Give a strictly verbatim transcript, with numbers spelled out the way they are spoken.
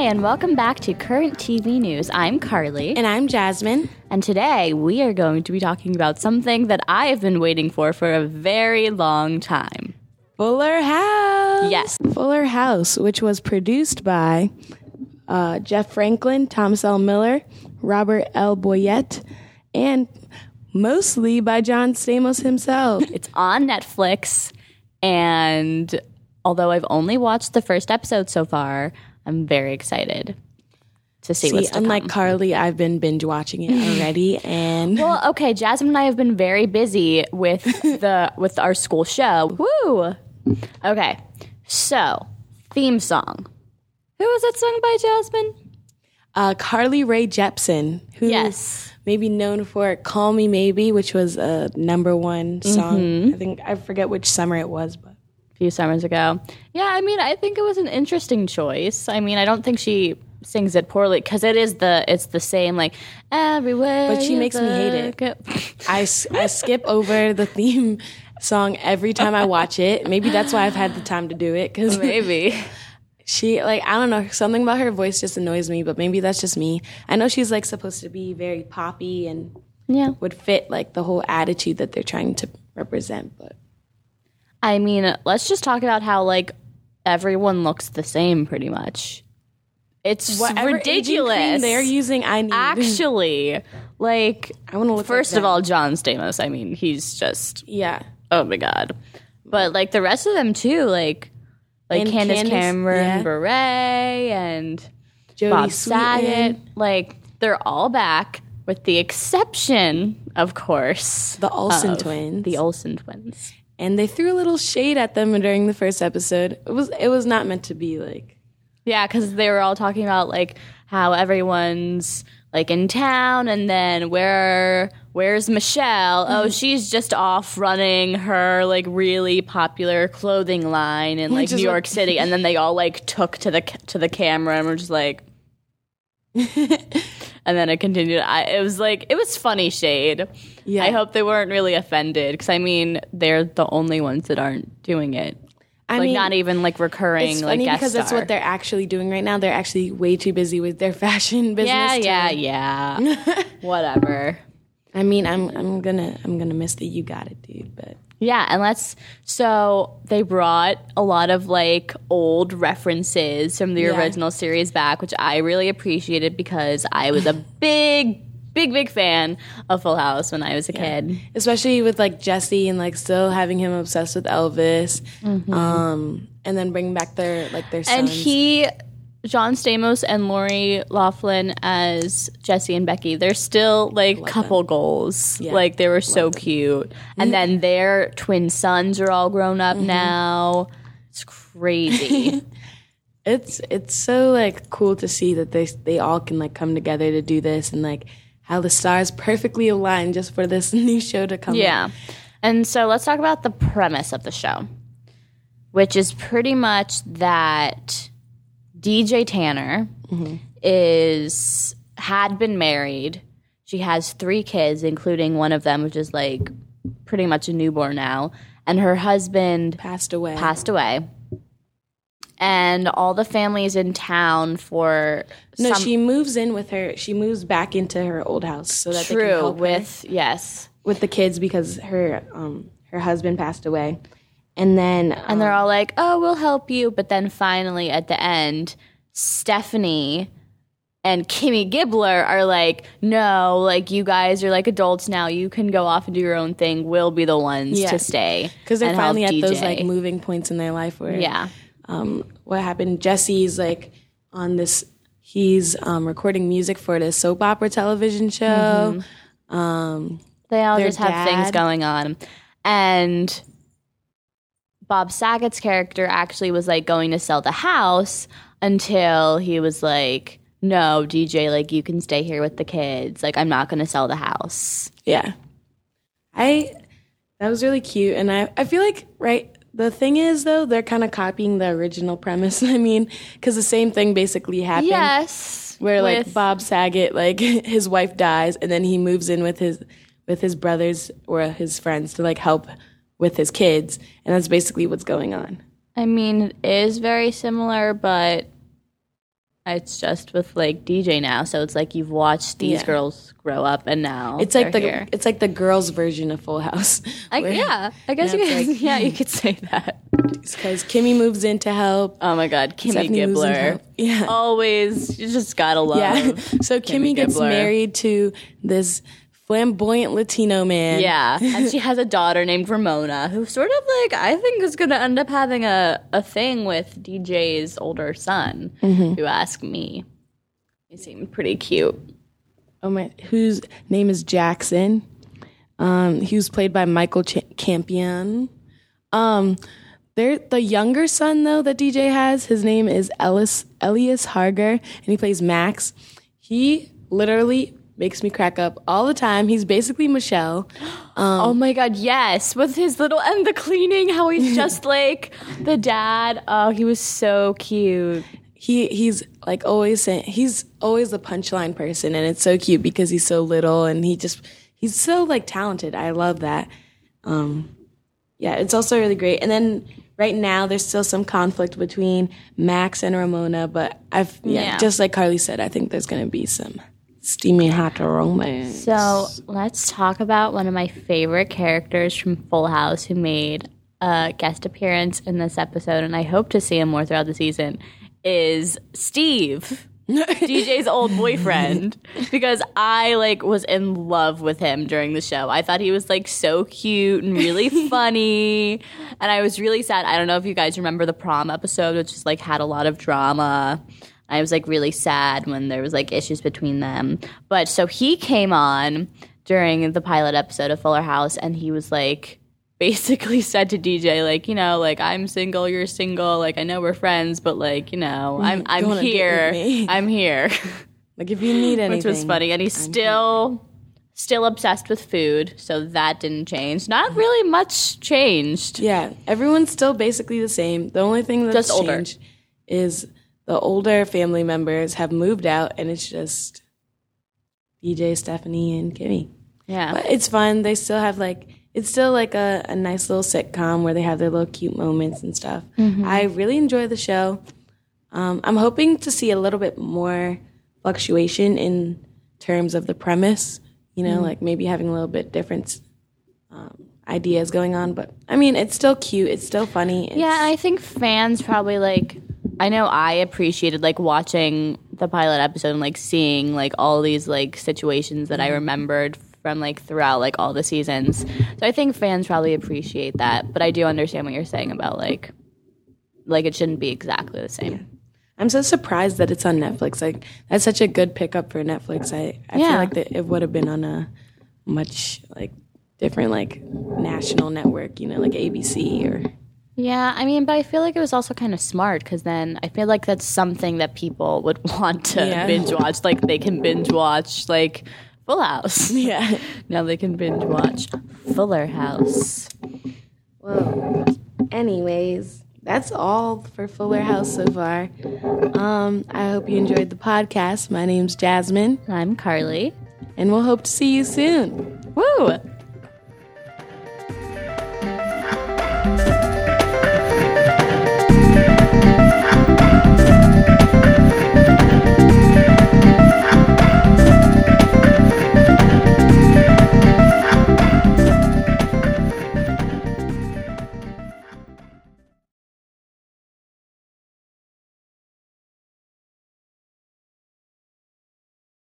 and welcome back to Current T V News. I'm Carly. And I'm Jasmine. And today we are going to be talking about something that I have been waiting for for a very long time. Fuller House. Yes. Fuller House, which was produced by uh, Jeff Franklin, Thomas L. Miller, Robert L. Boyette, and mostly by John Stamos himself. It's on Netflix, and although I've only watched the first episode so far, I'm very excited to see, see what's to unlike come. Carly, I've been binge watching it already, and well, okay, Jasmine and I have been very busy with the with our school show. Woo! Okay, so theme song. Who was that sung by, Jasmine? Uh, Carly Rae Jepsen, who yes. may be known for "Call Me Maybe," which was a number one song. Mm-hmm. I think I forget which summer it was, but. Few summers ago. Yeah, I mean, I think it was an interesting choice. I mean, I don't think she sings it poorly because it is the it's the same like everywhere. But she makes me hate it. I, I skip over the theme song every time I watch it. Maybe that's why I've had the time to do it. Cause maybe she like I don't know, something about her voice just annoys me. But maybe that's just me. I know she's like supposed to be very poppy and yeah would fit like the whole attitude that they're trying to represent, but. I mean, let's just talk about how, like, everyone looks the same, pretty much. It's Whatever ridiculous. They're using, I need. Actually, like, I want to look first like of all, John Stamos, I mean, he's just, yeah. Oh, my God. But, like, the rest of them, too, like, like and Candace Candace, Cameron yeah. Bure and Jodie Bob Sweetin. Saget. Like, they're all back, with the exception, of course, the Olsen of twins. The Olsen twins. And they threw a little shade at them during the first episode. It was it was not meant to be like... Yeah, because they were all talking about, like, how everyone's, like, in town, and then where where's Michelle? Oh, she's just off running her, like, really popular clothing line in, like, New York City. And then they all, like, took to the to the camera and were just like... And then it continued. I, it was like, it was funny shade. Yeah. I hope they weren't really offended because, I mean, they're the only ones that aren't doing it. I like, mean, not even, like, recurring, it's like, funny guest because star. that's what they're actually doing right now. They're actually way too busy with their fashion business. Yeah, to, yeah, yeah. Whatever. I mean, I'm I'm gonna I'm gonna miss the "You Got It" dude, but yeah, and let's. So they brought a lot of like old references from the yeah. original series back, which I really appreciated because I was a big, big, big fan of Full House when I was a yeah. kid. Especially with like Jesse and like still having him obsessed with Elvis, mm-hmm. um, and then bringing back their like their sons. And he. John Stamos and Lori Loughlin as Jesse and Becky. They're still like couple them. goals. Yeah. Like they were so them. cute. And mm-hmm. then their twin sons are all grown up mm-hmm. now. It's crazy. it's it's so like cool to see that they they all can like come together to do this and like how the stars perfectly align just for this new show to come. Yeah. Up. And so let's talk about the premise of the show, which is pretty much that D J Tanner mm-hmm. is had been married. She has three kids, including one of them, which is like pretty much a newborn now. And her husband passed away. Passed away. And all the family's in town for no. Some, she moves in with her. She moves back into her old house so that true, they can help with her yes with the kids because her um her husband passed away. And then... Um, and they're all like, oh, we'll help you. But then finally, at the end, Stephanie and Kimmy Gibbler are like, no, like, you guys are, like, adults now. You can go off and do your own thing. We'll be the ones yeah. to stay. Because they're finally at D J. those, like, moving points in their life where... Yeah. Um, what happened, Jesse's, like, on this... He's um, recording music for this soap opera television show. Mm-hmm. Um, they all just have dad. things going on. And... Bob Saget's character actually was, like, going to sell the house until he was like, no, D J, like, you can stay here with the kids. Like, I'm not going to sell the house. Yeah. I, that was really cute. And I, I feel like, right, the thing is, though, they're kind of copying the original premise. I mean, because the same thing basically happened. Yes. Where, like, Bob Saget, like, his wife dies, and then he moves in with his with his brothers or his friends to, like, help with his kids, and that's basically what's going on. I mean, it is very similar, but It's just with like D J now, so it's like you've watched these Yeah. girls grow up, and now It's like the they're here. it's like the girls' version of Full House. I, where- yeah, I guess Yeah, you it's could, like- yeah, you could say that. because Kimmy moves in to help. Oh my God, Kimmy Stephanie moves in to Gibbler. help. Yeah. Always, you just gotta love. Yeah. So Kimmy, Kimmy gets Gibbler. married to this flamboyant Latino man. Yeah, and she has a daughter named Ramona, who sort of like I think is gonna end up having a, a thing with D J's older son. If you ask me, he seemed pretty cute. Oh my, whose name is Jackson. Um, he was played by Michael Ch- Campion. Um, they're, the younger son, though, that D J has, his name is Ellis, Elias Harger, and he plays Max. He literally makes me crack up all the time. He's basically Michelle. Um, Oh my God, yes, with his little and the cleaning, how he's just like the dad. Oh, he was so cute. He he's like always saying he's always the punchline person, and it's so cute because he's so little and he just he's so like talented. I love that. Um, yeah, it's also really great. And then right now there's still some conflict between Max and Ramona, but I've yeah, Yeah. just like Carly said, I think there's gonna be some steamy hot romance. So let's talk about one of my favorite characters from Full House who made a guest appearance in this episode, and I hope to see him more throughout the season, is Steve, D J's old boyfriend, because I like was in love with him during the show. I thought he was like so cute and really funny, and I was really sad. I don't know if you guys remember the prom episode, which just like had a lot of drama. I was like really sad when there was like issues between them. But so he came on during the pilot episode of Fuller House, and he was like basically said to D J, like, you know, like, I'm single, you're single, like, I know we're friends, but like, you know, I'm Go I'm on a date here. with me. I'm here. Like if you need anything, Which was funny. And he's still still obsessed with food, so that didn't change. Not really much changed. Yeah, everyone's still basically the same. The only thing that's Just older. changed is the older family members have moved out, and it's just D J, Stephanie, and Kimmy. Yeah. But it's fun. They still have like it's still like a, a nice little sitcom where they have their little cute moments and stuff. Mm-hmm. I really enjoy the show. Um, I'm hoping to see a little bit more fluctuation in terms of the premise. You know, Mm-hmm. like maybe having a little bit different um, ideas going on. But I mean, it's still cute. It's still funny. It's, Yeah, and I think fans probably like. I know I appreciated like watching the pilot episode and like seeing like all these like situations that I remembered from like throughout like all the seasons. So I think fans probably appreciate that. But I do understand what you're saying about like like it shouldn't be exactly the same. I'm so surprised that it's on Netflix. Like that's such a good pickup for Netflix. I, I Yeah. feel like that it would have been on a much like different like national network, you know, like A B C or Yeah, I mean, but I feel like it was also kind of smart because then I feel like that's something that people would want to Yeah. binge watch. Like they can binge watch like Full House. yeah. Now they can binge watch Fuller House. Well, anyways, that's all for Fuller House so far. Um, I hope you enjoyed the podcast. My name's Jasmine, I'm Carly. and we'll hope to see you soon. Woo!